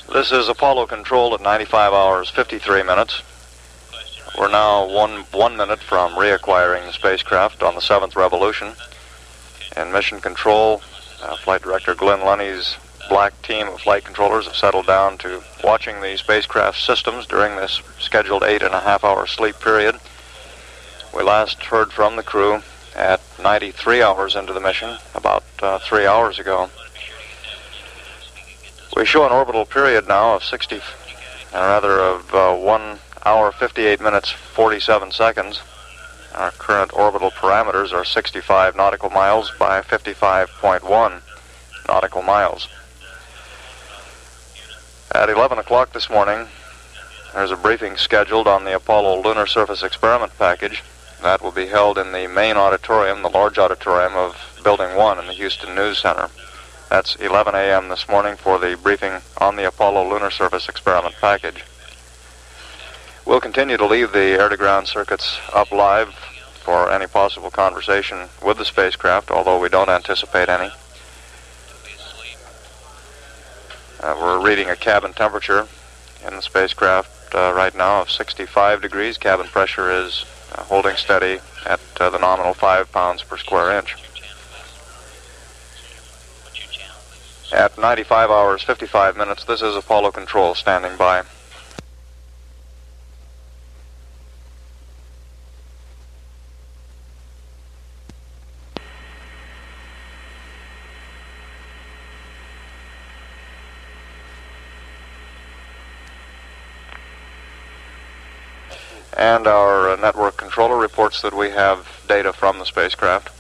This is Apollo Control at 95 hours, 53 minutes. We're now one minute from reacquiring the spacecraft on the 7th revolution. In Mission Control, Flight Director Glenn Lunny's black team of flight controllers have settled down to watching the spacecraft systems during this scheduled 8.5-hour sleep period. We last heard from the crew at 93 hours into the mission, about 3 hours ago. We show an orbital period now of 1 hour, 58 minutes, 47 seconds. Our current orbital parameters are 65 nautical miles by 55.1 nautical miles. At 11 o'clock this morning, there's a briefing scheduled on the Apollo Lunar Surface Experiment Package. That will be held in the main auditorium, the large auditorium of Building 1 in the Houston News Center. That's 11 a.m. this morning for the briefing on the Apollo Lunar Surface Experiment Package. We'll continue to leave the air-to-ground circuits up live for any possible conversation with the spacecraft, although we don't anticipate any. We're reading a cabin temperature in the spacecraft right now of 65 degrees. Cabin pressure is holding steady at the nominal 5 pounds per square inch. At 95 hours, 55 minutes, this is Apollo Control standing by. And our network controller reports that we have data from the spacecraft.